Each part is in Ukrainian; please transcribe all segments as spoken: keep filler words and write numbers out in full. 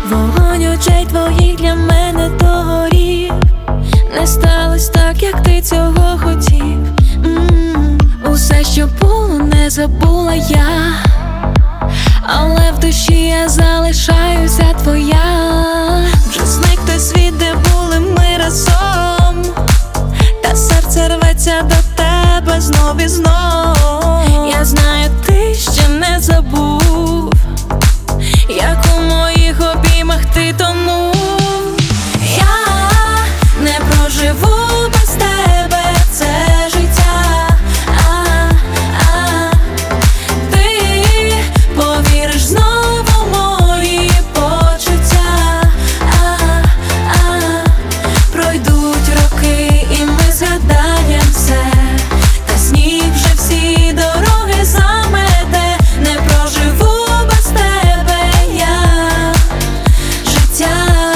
Вогонь очей твоїх для мене догорів. Не сталось так, як ти цього хотів. М-м-м. Усе, що було, не забула я, але в душі я залишаюся твоя. Вже зник той світ, де були ми разом, та серце рветься до тебе знов і знов. Я знаю, ти ще не забув, як у моїх обіймах ти тонув. Я не проживу без тебе це життя. А-а-а. Ти повіриш знову в мої почуття. А-а-а. Пройдуть роки і ми згадаєм все, та сніг вже всі дороги замете. Не проживу без тебе я життя.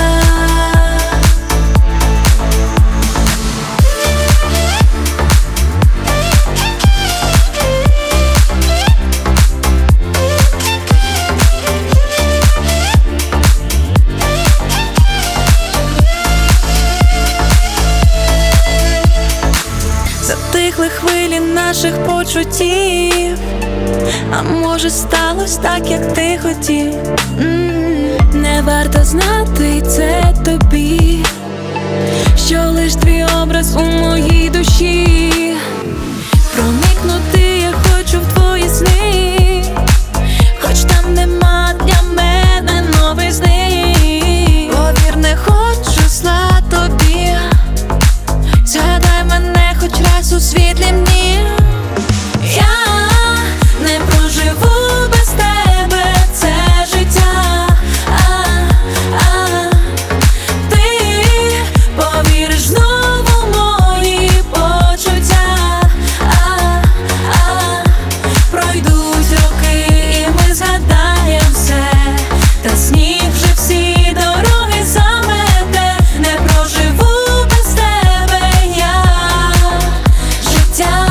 Затихли хвилі наших почуттів, а може сталося так, як ти хотів. М-м-м. Не варто знати це тобі, що лиш твій образ у моїй душі. Проникнути я хочу в твої сни, хоч там нема для мене новизни. Повір, не хочу зла тобі, згадай мене хоч раз у світлі дні. Я не проживу без тебе це життя. А-а-а. Ти повіриш знову в мої почуття. А-а-а. Пройдуть роки і ми згадаєм все, та сніг вже всі дороги замете. Не проживу без тебе я життя.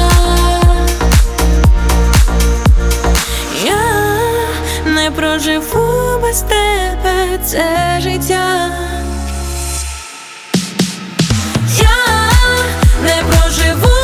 Я не проживу без тебе це життя. Я не проживу